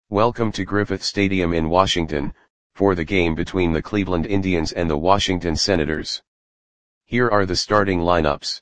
Welcome to Griffith Stadium in Washington, for the game between the Cleveland Indians and the Washington Senators. Here are the starting lineups.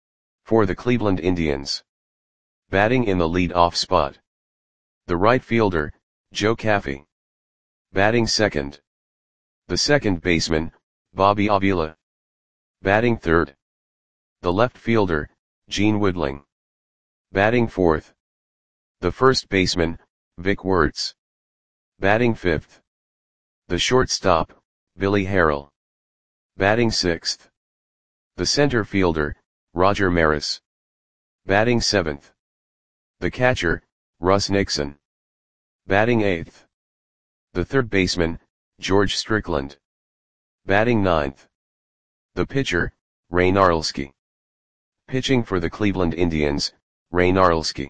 For the Cleveland Indians. Batting in the lead-off spot. The right fielder, Joe Caffey. Batting second. The second baseman, Bobby Avila. Batting third. The left fielder, Gene Woodling. Batting fourth. The first baseman, Vic Wertz. Batting fifth. The shortstop, Billy Harrell. Batting sixth. The center fielder, Roger Maris. Batting seventh. The catcher, Russ Nixon. Batting eighth. The third baseman, George Strickland. Batting ninth. The pitcher, Ray Narleski. Pitching for the Cleveland Indians, Ray Narleski.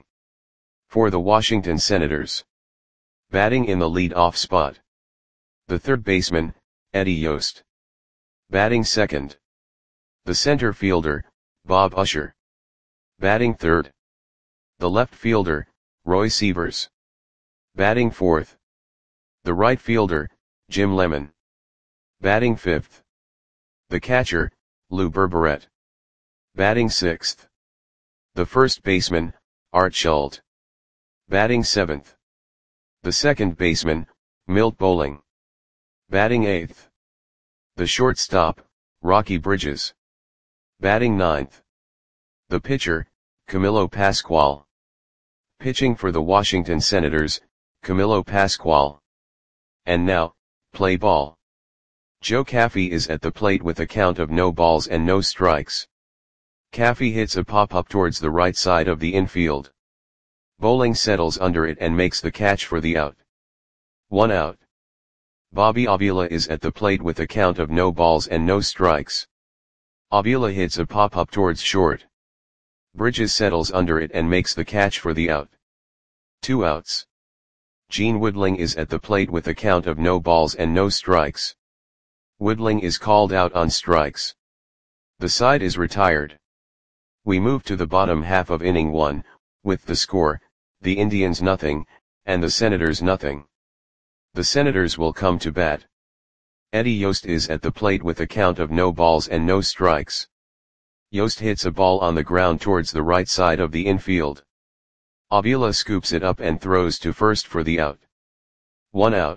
For the Washington Senators. Batting in the lead-off spot. The third baseman, Eddie Yost. Batting second. The center fielder, Bob Usher. Batting third. The left fielder, Roy Sievers. Batting fourth. The right fielder, Jim Lemon. Batting fifth. The catcher, Lou Berberet. Batting sixth. The first baseman, Art Schult. Batting seventh. The second baseman, Milt Bowling. Batting eighth. The shortstop, Rocky Bridges. Batting ninth. The pitcher, Camilo Pascual. Pitching for the Washington Senators, Camilo Pascual. And now, play ball. Joe Caffey is at the plate with a count of no balls and no strikes. Caffey hits a pop-up towards the right side of the infield. Bowling settles under it and makes the catch for the out. 1 out. Bobby Avila is at the plate with a count of no balls and no strikes. Avila hits a pop-up towards short. Bridges settles under it and makes the catch for the out. 2 outs. Gene Woodling is at the plate with a count of no balls and no strikes. Woodling is called out on strikes. The side is retired. We move to the bottom half of inning 1, with the score, the Indians nothing, and the Senators nothing. The Senators will come to bat. Eddie Yost is at the plate with a count of no balls and no strikes. Yost hits a ball on the ground towards the right side of the infield. Avila scoops it up and throws to first for the out. 1 out.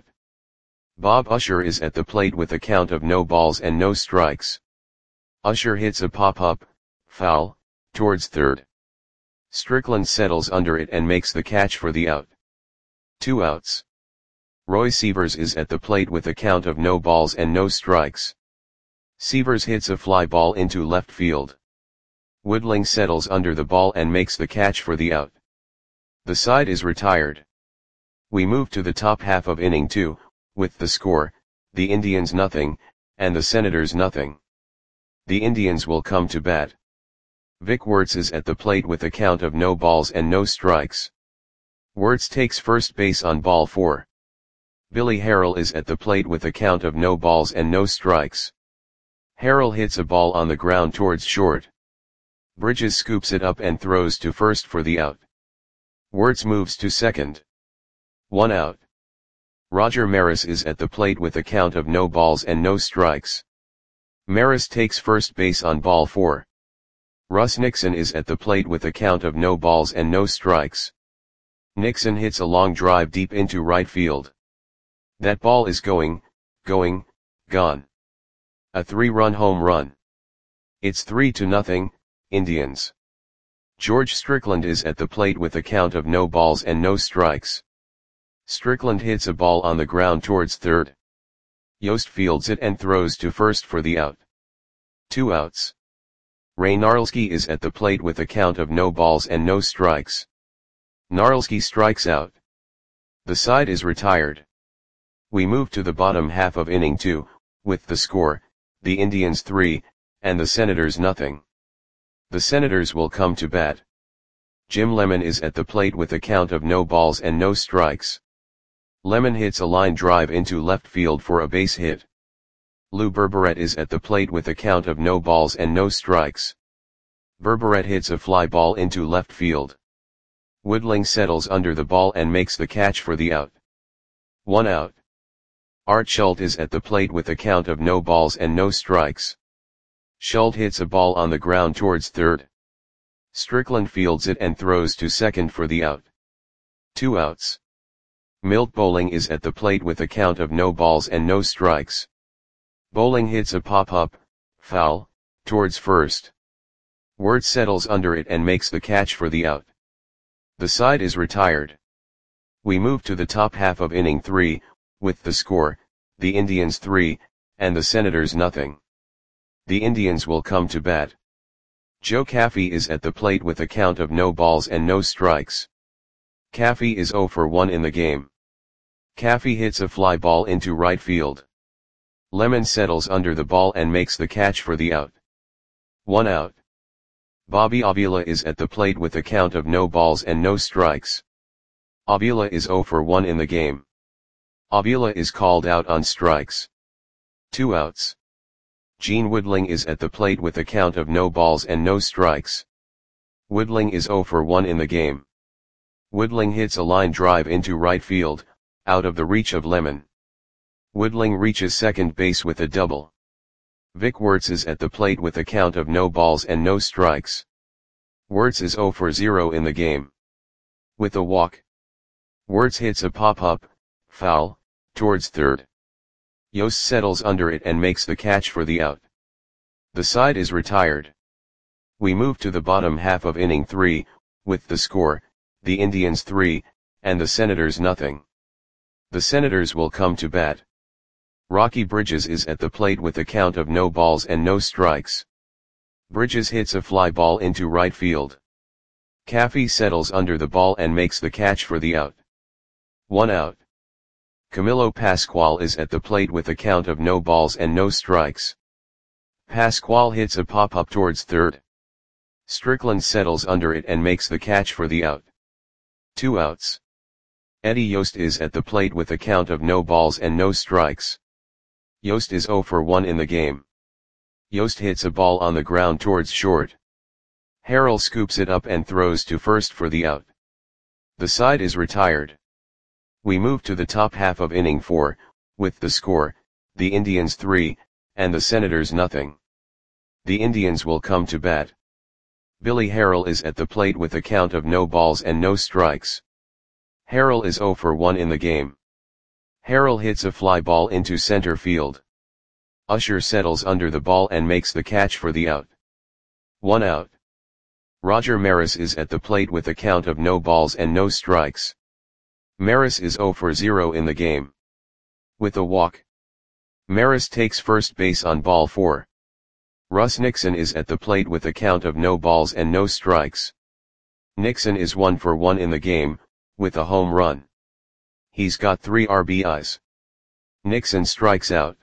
Bob Usher is at the plate with a count of no balls and no strikes. Usher hits a pop-up, foul, towards third. Strickland settles under it and makes the catch for the out. 2 outs. Roy Sievers is at the plate with a count of no balls and no strikes. Sievers hits a fly ball into left field. Woodling settles under the ball and makes the catch for the out. The side is retired. We move to the top half of inning 2, with the score, the Indians nothing, and the Senators nothing. The Indians will come to bat. Vic Wertz is at the plate with a count of no balls and no strikes. Wertz takes first base on ball 4. Billy Harrell is at the plate with a count of no balls and no strikes. Harrell hits a ball on the ground towards short. Bridges scoops it up and throws to first for the out. Wertz moves to second. 1 out. Roger Maris is at the plate with a count of no balls and no strikes. Maris takes first base on ball 4. Russ Nixon is at the plate with a count of no balls and no strikes. Nixon hits a long drive deep into right field. That ball is gone. A 3-run home run. It's 3-0, Indians. George Strickland is at the plate with a count of no balls and no strikes. Strickland hits a ball on the ground towards third. Yost fields it and throws to first for the out. 2 outs. Ray Narleski is at the plate with a count of no balls and no strikes. Narleski strikes out. The side is retired. We move to the bottom half of inning 2, with the score, the Indians 3, and the Senators nothing. The Senators will come to bat. Jim Lemon is at the plate with a count of no balls and no strikes. Lemon hits a line drive into left field for a base hit. Lou Berberet is at the plate with a count of no balls and no strikes. Berberet hits a fly ball into left field. Woodling settles under the ball and makes the catch for the out. 1 out. Art Schult is at the plate with a count of no balls and no strikes. Schult hits a ball on the ground towards third. Strickland fields it and throws to second for the out. 2 outs. Milt Bowling is at the plate with a count of no balls and no strikes. Bowling hits a pop-up, foul, towards first. Wirtz settles under it and makes the catch for the out. The side is retired. We move to the top half of inning 3, with the score, the Indians 3, and the Senators nothing. The Indians will come to bat. Joe Caffey is at the plate with a count of no balls and no strikes. Caffey is 0 for 1 in the game. Caffey hits a fly ball into right field. Lemon settles under the ball and makes the catch for the out. 1 out. Bobby Avila is at the plate with a count of no balls and no strikes. Avila is 0 for 1 in the game. Avila is called out on strikes. 2 outs. Gene Woodling is at the plate with a count of no balls and no strikes. Woodling is 0 for 1 in the game. Woodling hits a line drive into right field, out of the reach of Lemon. Woodling reaches second base with a double. Vic Wirtz is at the plate with a count of no balls and no strikes. Wirtz is 0 for 0 in the game. With a walk. Wirtz hits a pop-up, foul, towards third. Yost settles under it and makes the catch for the out. The side is retired. We move to the bottom half of inning 3, with the score, the Indians 3, and the Senators nothing. The Senators will come to bat. Rocky Bridges is at the plate with a count of no balls and no strikes. Bridges hits a fly ball into right field. Caffey settles under the ball and makes the catch for the out. 1 out. Camilo Pascual is at the plate with a count of no balls and no strikes. Pascual hits a pop-up towards third. Strickland settles under it and makes the catch for the out. 2 outs. Eddie Yost is at the plate with a count of no balls and no strikes. Yost is 0 for 1 in the game. Yost hits a ball on the ground towards short. Harrell scoops it up and throws to first for the out. The side is retired. We move to the top half of inning 4, with the score, the Indians 3, and the Senators nothing. The Indians will come to bat. Billy Harrell is at the plate with a count of no balls and no strikes. Harrell is 0 for 1 in the game. Harrell hits a fly ball into center field. Usher settles under the ball and makes the catch for the out. 1 out. Roger Maris is at the plate with a count of no balls and no strikes. Maris is 0 for 0 in the game. With a walk. Maris takes first base on ball 4. Russ Nixon is at the plate with a count of no balls and no strikes. Nixon is 1 for 1 in the game, with a home run. He's got 3 RBIs. Nixon strikes out.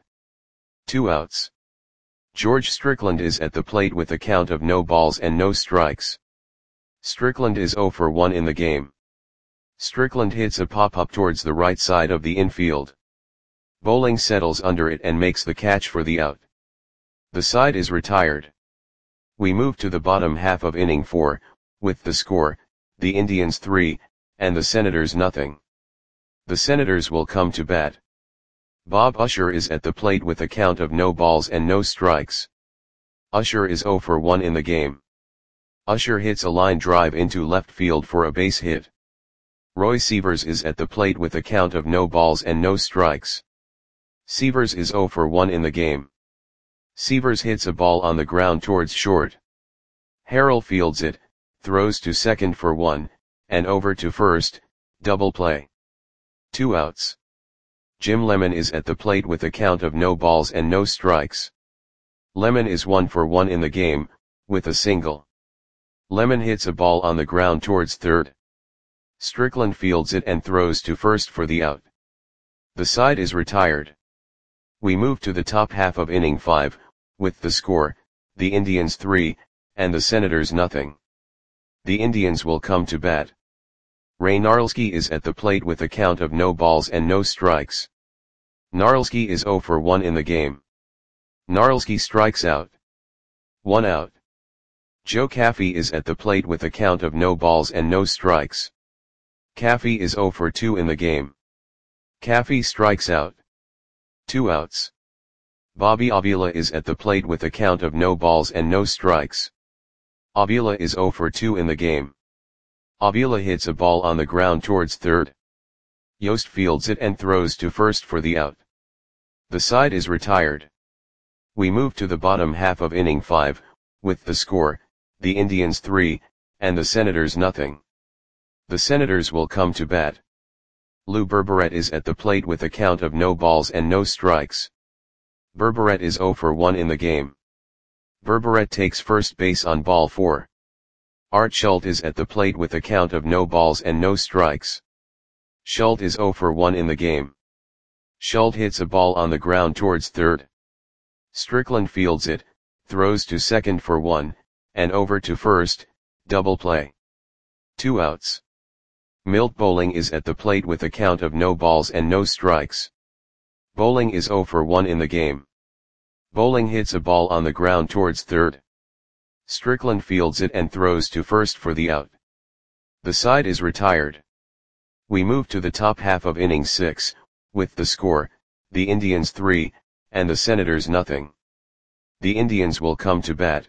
2 outs. George Strickland is at the plate with a count of no balls and no strikes. Strickland is 0 for 1 in the game. Strickland hits a pop-up towards the right side of the infield. Bowling settles under it and makes the catch for the out. The side is retired. We move to the bottom half of inning 4, with the score, the Indians 3, and the Senators nothing. The Senators will come to bat. Bob Usher is at the plate with a count of no balls and no strikes. Usher is 0 for 1 in the game. Usher hits a line drive into left field for a base hit. Roy Sievers is at the plate with a count of no balls and no strikes. Sievers is 0 for 1 in the game. Sievers hits a ball on the ground towards short. Harrell fields it, throws to second for 1, and over to first, double play. 2 outs. Jim Lemon is at the plate with a count of no balls and no strikes. Lemon is 1 for 1 in the game, with a single. Lemon hits a ball on the ground towards third. Strickland fields it and throws to first for the out. The side is retired. We move to the top half of inning 5, with the score, the Indians 3, and the Senators nothing. The Indians will come to bat. Ray Narlski is at the plate with a count of no balls and no strikes. Narlski is 0 for 1 in the game. Narlski strikes out. 1 out. Joe Caffey is at the plate with a count of no balls and no strikes. Caffey is 0 for 2 in the game. Caffey strikes out. 2 outs. Bobby Avila is at the plate with a count of no balls and no strikes. Avila is 0 for 2 in the game. Avila hits a ball on the ground towards third. Yost fields it and throws to first for the out. The side is retired. We move to the bottom half of inning 5, with the score, the Indians 3, and the Senators nothing. The Senators will come to bat. Lou Berberet is at the plate with a count of no balls and no strikes. Berberet is 0 for 1 in the game. Berberet takes first base on ball 4. Art Schultz is at the plate with a count of no balls and no strikes. Schultz is 0 for 1 in the game. Schultz hits a ball on the ground towards third. Strickland fields it, throws to second for 1, and over to first, double play. 2 outs. Milt Bowling is at the plate with a count of no balls and no strikes. Bowling is 0 for 1 in the game. Bowling hits a ball on the ground towards third. Strickland fields it and throws to first for the out. The side is retired. We move to the top half of inning 6, with the score, the Indians 3, and the Senators nothing. The Indians will come to bat.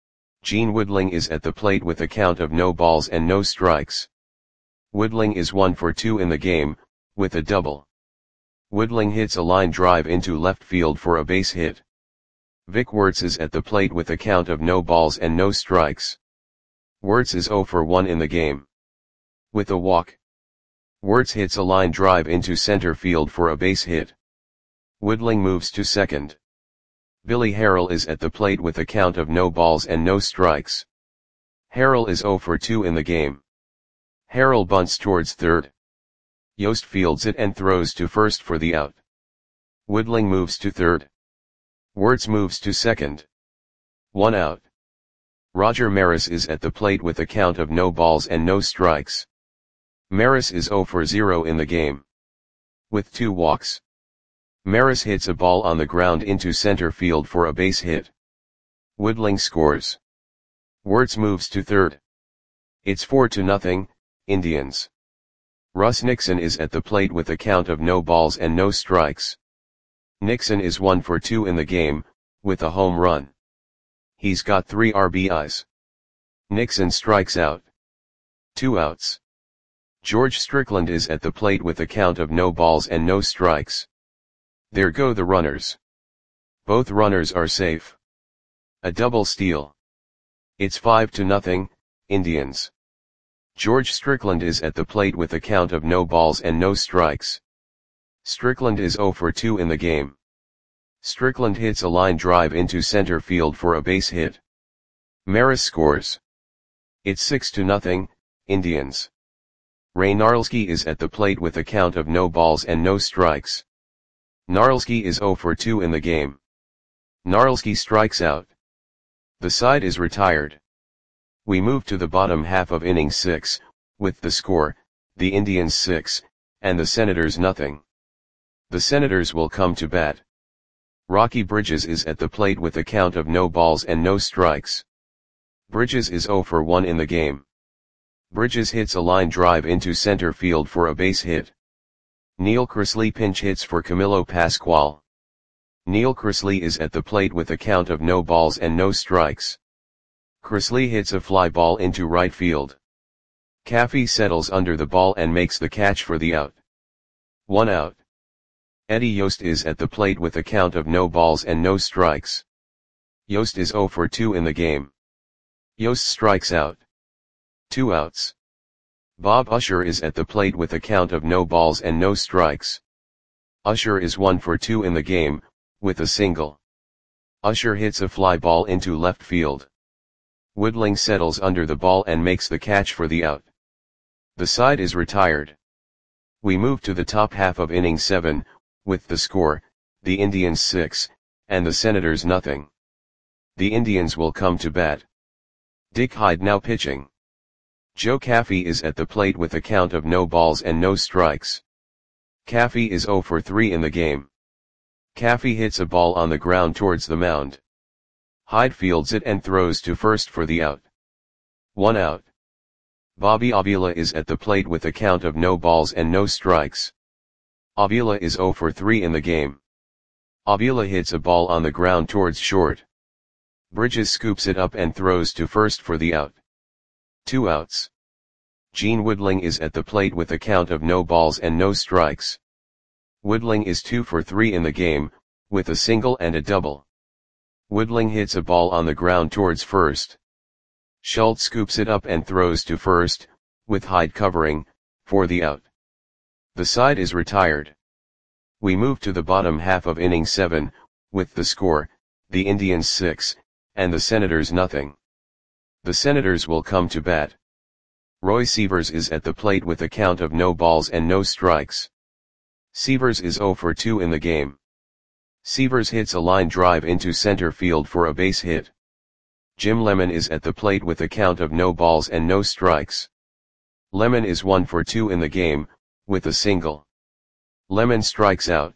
Gene Woodling is at the plate with a count of no balls and no strikes. Woodling is 1 for 2 in the game, with a double. Woodling hits a line drive into left field for a base hit. Vic Wertz is at the plate with a count of no balls and no strikes. Wertz is 0 for 1 in the game. With a walk. Wertz hits a line drive into center field for a base hit. Woodling moves to second. Billy Harrell is at the plate with a count of no balls and no strikes. Harrell is 0 for 2 in the game. Harrell bunts towards third. Yost fields it and throws to first for the out. Woodling moves to third. Wertz moves to second. 1 out. Roger Maris is at the plate with a count of no balls and no strikes. Maris is 0 for 0 in the game. With 2 walks. Maris hits a ball on the ground into center field for a base hit. Woodling scores. Wertz moves to third. It's 4-0, Indians. Russ Nixon is at the plate with a count of no balls and no strikes. Nixon is 1 for 2 in the game, with a home run. He's got 3 RBIs. Nixon strikes out. 2 outs. George Strickland is at the plate with a count of no balls and no strikes. There go the runners. Both runners are safe. A double steal. It's 5-0, Indians. George Strickland is at the plate with a count of no balls and no strikes. Strickland is 0 for 2 in the game. Strickland hits a line drive into center field for a base hit. Maris scores. It's 6-0, Indians. Ray Narlski is at the plate with a count of no balls and no strikes. Narlski is 0 for 2 in the game. Narlski strikes out. The side is retired. We move to the bottom half of inning 6, with the score, the Indians 6, and the Senators nothing. The Senators will come to bat. Rocky Bridges is at the plate with a count of no balls and no strikes. Bridges is 0 for 1 in the game. Bridges hits a line drive into center field for a base hit. Neil Chrisley pinch hits for Camilo Pascual. Neil Chrisley is at the plate with a count of no balls and no strikes. Chrisley hits a fly ball into right field. Caffey settles under the ball and makes the catch for the out. 1 out. Eddie Yost is at the plate with a count of no balls and no strikes. Yost is 0 for 2 in the game. Yost strikes out. 2 outs. Bob Usher is at the plate with a count of no balls and no strikes. Usher is 1 for 2 in the game, with a single. Usher hits a fly ball into left field. Woodling settles under the ball and makes the catch for the out. The side is retired. We move to the top half of inning 7, with the score, the Indians 6, and the Senators nothing. The Indians will come to bat. Dick Hyde now pitching. Joe Caffey is at the plate with a count of no balls and no strikes. Caffey is 0 for 3 in the game. Caffey hits a ball on the ground towards the mound. Hyde fields it and throws to first for the out. 1 out. Bobby Avila is at the plate with a count of no balls and no strikes. Avila is 0 for 3 in the game. Avila hits a ball on the ground towards short. Bridges scoops it up and throws to first for the out. 2 outs. Gene Woodling is at the plate with a count of no balls and no strikes. Woodling is 2 for 3 in the game, with a single and a double. Woodling hits a ball on the ground towards first. Schultz scoops it up and throws to first, with Hyde covering, for the out. The side is retired. We move to the bottom half of inning 7, with the score, the Indians 6, and the Senators nothing. The Senators will come to bat. Roy Sievers is at the plate with a count of no balls and no strikes. Sievers is 0 for 2 in the game. Sievers hits a line drive into center field for a base hit. Jim Lemon is at the plate with a count of no balls and no strikes. Lemon is 1 for 2 in the game, with a single. Lemon strikes out.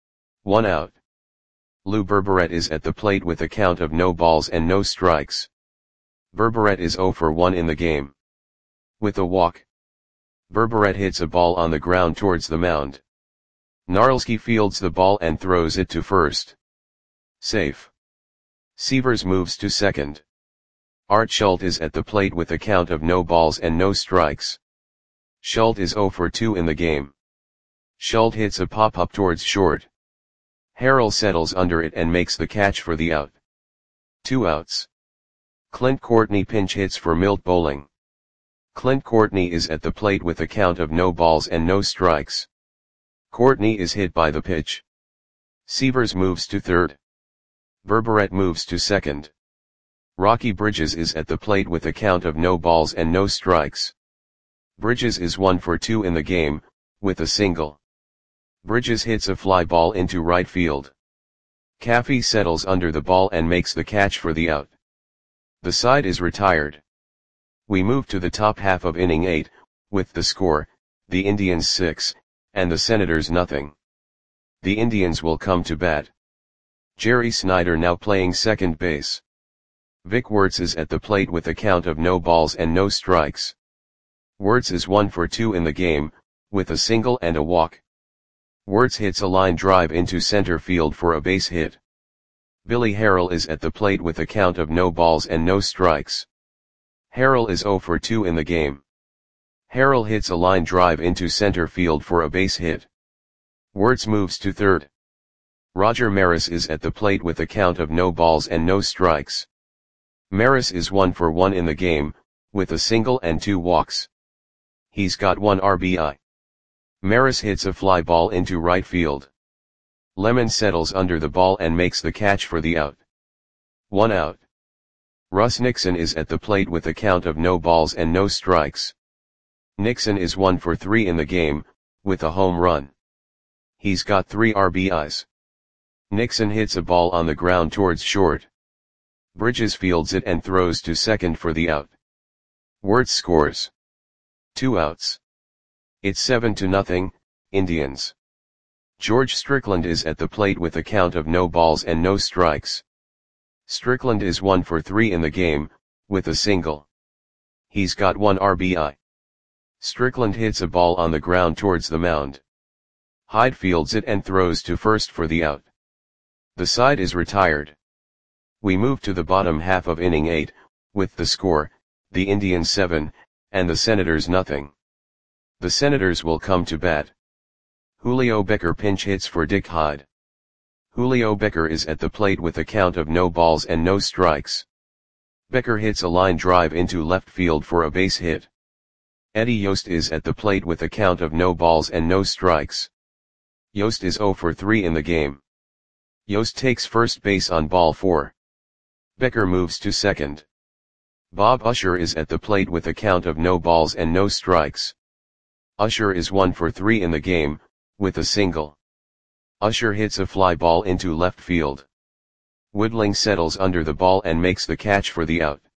1 out. Lou Berberet is at the plate with a count of no balls and no strikes. Berberet is 0 for 1 in the game. With a walk. Berberet hits a ball on the ground towards the mound. Gnarlski fields the ball and throws it to first. Safe. Sievers moves to second. Art Schultz is at the plate with a count of no balls and no strikes. Schultz is 0 for 2 in the game. Schultz hits a pop-up towards short. Harrell settles under it and makes the catch for the out. 2 outs. Clint Courtney pinch hits for Milt Bowling. Clint Courtney is at the plate with a count of no balls and no strikes. Courtney is hit by the pitch. Sievers moves to third. Berberet moves to second. Rocky Bridges is at the plate with a count of no balls and no strikes. Bridges is 1 for 2 in the game, with a single. Bridges hits a fly ball into right field. Caffey settles under the ball and makes the catch for the out. The side is retired. We move to the top half of inning 8, with the score, the Indians 6, and the Senators nothing. The Indians will come to bat. Jerry Snyder now playing second base. Vic Wertz is at the plate with a count of no balls and no strikes. Wertz is 1 for 2 in the game, with a single and a walk. Wertz hits a line drive into center field for a base hit. Billy Harrell is at the plate with a count of no balls and no strikes. Harrell is 0 for 2 in the game. Harrell hits a line drive into center field for a base hit. Wertz moves to third. Roger Maris is at the plate with a count of no balls and no strikes. Maris is 1 for 1 in the game, with a single and 2 walks. He's got 1 RBI. Maris hits a fly ball into right field. Lemon settles under the ball and makes the catch for the out. 1 out. Russ Nixon is at the plate with a count of no balls and no strikes. Nixon is 1 for 3 in the game, with a home run. He's got 3 RBIs. Nixon hits a ball on the ground towards short. Bridges fields it and throws to second for the out. Wertz scores. 2 outs. It's 7-0, Indians. George Strickland is at the plate with a count of no balls and no strikes. Strickland is 1 for 3 in the game, with a single. He's got 1 RBI. Strickland hits a ball on the ground towards the mound. Hyde fields it and throws to first for the out. The side is retired. We move to the bottom half of inning 8, with the score, the Indians 7, and the Senators nothing. The Senators will come to bat. Julio Becker pinch hits for Dick Hyde. Julio Becker is at the plate with a count of no balls and no strikes. Becker hits a line drive into left field for a base hit. Eddie Yost is at the plate with a count of no balls and no strikes. Yost is 0 for 3 in the game. Yost takes first base on ball 4. Becker moves to second. Bob Usher is at the plate with a count of no balls and no strikes. Usher is 1 for 3 in the game, with a single. Usher hits a fly ball into left field. Woodling settles under the ball and makes the catch for the out.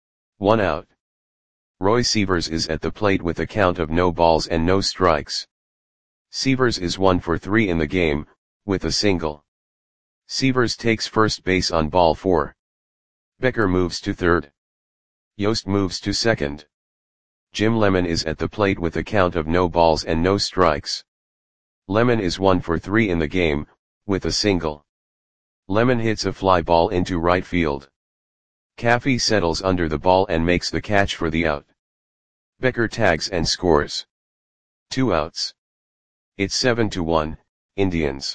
1 out. Roy Sievers is at the plate with a count of no balls and no strikes. Sievers is 1 for 3 in the game, with a single. Sievers takes first base on ball 4. Becker moves to third. Yost moves to second. Jim Lemon is at the plate with a count of no balls and no strikes. Lemon is 1 for 3 in the game, with a single. Lemon hits a fly ball into right field. Caffey settles under the ball and makes the catch for the out. Becker tags and scores. 2 outs. It's 7-1, Indians.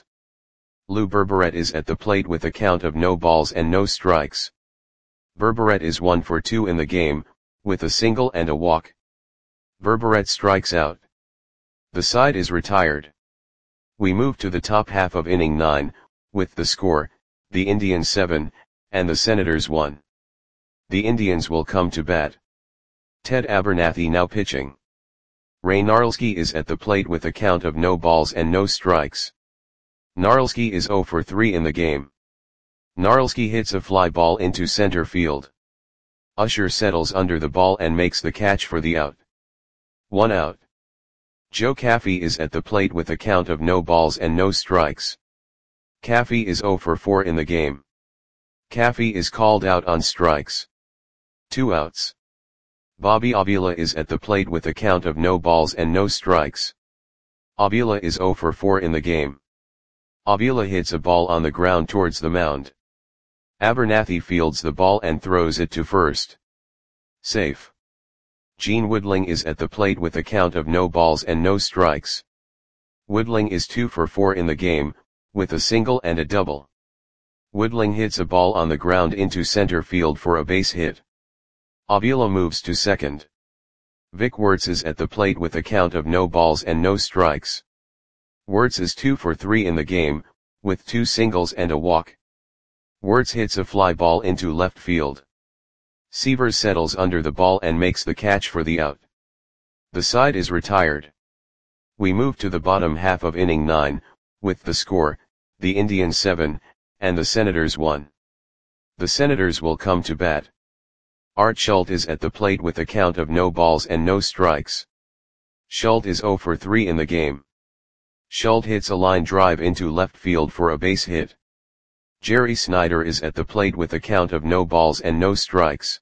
Lou Berberet is at the plate with a count of no balls and no strikes. Berberet is 1 for 2 in the game, with a single and a walk. Berberet strikes out. The side is retired. We move to the top half of inning 9, with the score, the Indians 7, and the Senators 1. The Indians will come to bat. Ted Abernathy now pitching. Ray Gnarlski is at the plate with a count of no balls and no strikes. Gnarlski is 0 for 3 in the game. Gnarlski hits a fly ball into center field. Usher settles under the ball and makes the catch for the out. 1 out. Joe Caffey is at the plate with a count of no balls and no strikes. Caffey is 0 for 4 in the game. Caffey is called out on strikes. 2 outs. Bobby Avila is at the plate with a count of no balls and no strikes. Avila is 0 for 4 in the game. Avila hits a ball on the ground towards the mound. Abernathy fields the ball and throws it to first. Safe. Gene Woodling is at the plate with a count of no balls and no strikes. Woodling is 2 for 4 in the game, with a single and a double. Woodling hits a ball on the ground into center field for a base hit. Avila moves to second. Vic Wertz is at the plate with a count of no balls and no strikes. Wertz is 2 for 3 in the game, with 2 singles and a walk. Wertz hits a fly ball into left field. Sievers settles under the ball and makes the catch for the out. The side is retired. We move to the bottom half of inning 9, with the score, the Indians 7, and the Senators 1. The Senators will come to bat. Art Schultz is at the plate with a count of no balls and no strikes. Schultz is 0 for 3 in the game. Schultz hits a line drive into left field for a base hit. Jerry Snyder is at the plate with a count of no balls and no strikes.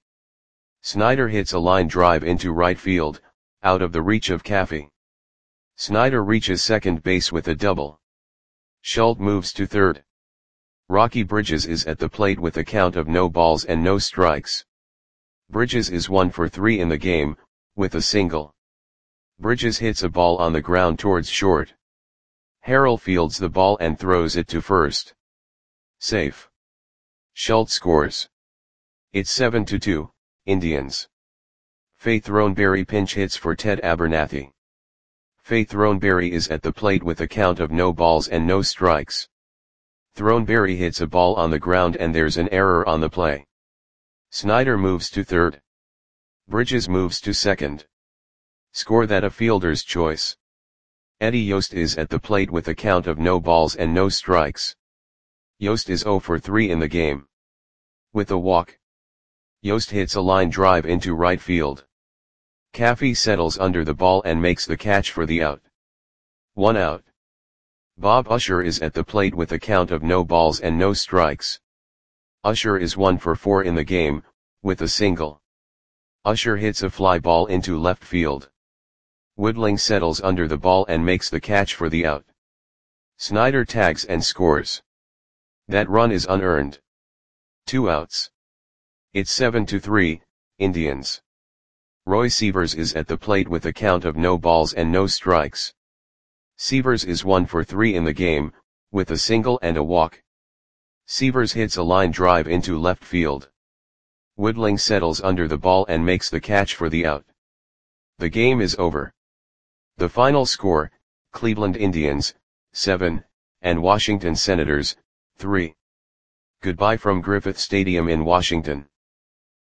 Snyder hits a line drive into right field, out of the reach of Caffey. Snyder reaches second base with a double. Schultz moves to third. Rocky Bridges is at the plate with a count of no balls and no strikes. Bridges is 1 for 3 in the game, with a single. Bridges hits a ball on the ground towards short. Harrell fields the ball and throws it to first. Safe. Schultz scores. It's 7-2, Indians. Faith Throneberry pinch hits for Ted Abernathy. Faith Throneberry is at the plate with a count of no balls and no strikes. Throneberry hits a ball on the ground and there's an error on the play. Snyder moves to third. Bridges moves to second. Score that a fielder's choice. Eddie Yost is at the plate with a count of no balls and no strikes. Yost is 0 for 3 in the game. With a walk. Yost hits a line drive into right field. Caffey settles under the ball and makes the catch for the out. 1 out. Bob Usher is at the plate with a count of no balls and no strikes. Usher is 1 for 4 in the game, with a single. Usher hits a fly ball into left field. Woodling settles under the ball and makes the catch for the out. Snyder tags and scores. That run is unearned. 2 outs. It's 7-3, Indians. Roy Sievers is at the plate with a count of no balls and no strikes. Sievers is 1 for 3 in the game, with a single and a walk. Sievers hits a line drive into left field. Woodling settles under the ball and makes the catch for the out. The game is over. The final score, Cleveland Indians, 7, and Washington Senators, 3. Goodbye from Griffith Stadium in Washington.